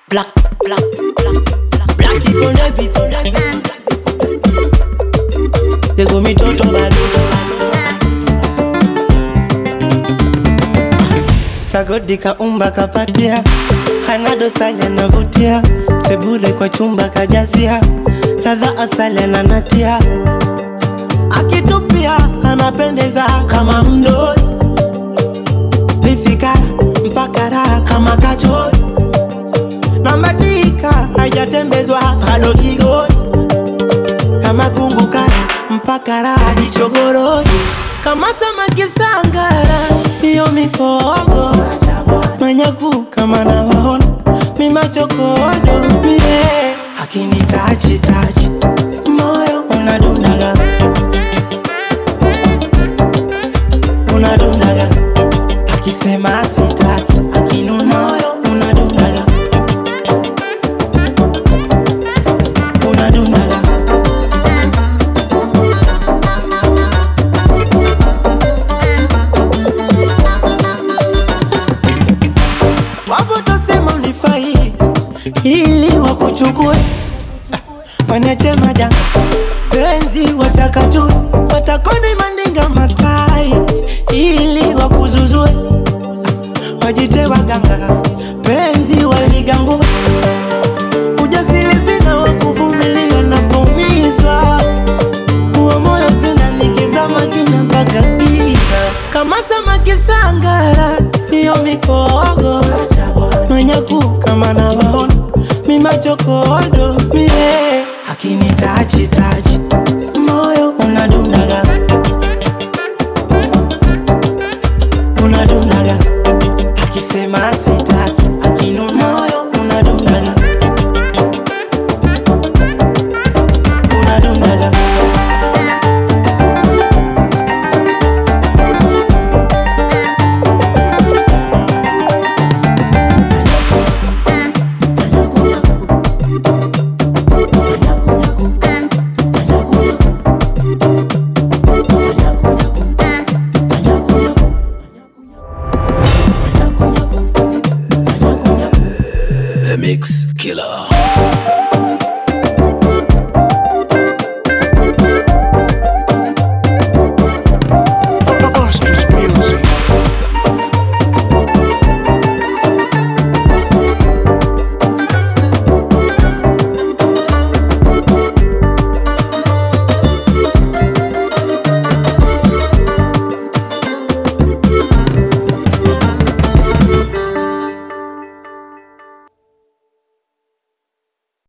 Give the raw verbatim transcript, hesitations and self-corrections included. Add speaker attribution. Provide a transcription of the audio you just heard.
Speaker 1: Black, black, black, black. Black it on the beat, on the beat. They go me toto bado. Sagodi kaumba kapatia, hanado sali anavutia, sebule kwa chumba kajazia, ladha asali ananatia, akitupia anapendeza kama mdoi, lipsika mpaka raha kama kachoi, na madika hajatembezwa palo kigoi, kama kumbuka mpaka raha dichogoroi, kama samaki sangara hiyo mikogo, manyaku kama na waona mima chokodo mie, hakini tachi tachi moyo unadundaga, unadundaga, hakisema sitaki, hakinu moyo unadundaga, unadundaga. Wapo tosema unifai ili wakuchukue, waneche majanga penzi watakajue, watakoni mandinga matai ili wakuzuzue, wajite waganga penzi waligangue, ujasili sina wakuvumilia na kumizwa, uwa moyo sina nikizama kina mpaka giza, kama samaki sangara hiyo mikogo, manyaku kama na waona mima chokodo mie, hakini tachi tachi moyo unadundaga, unadundaga, hakisema sitaki, hakinu moyo unadundaga, unadundaga.
Speaker 2: The Mix Killer.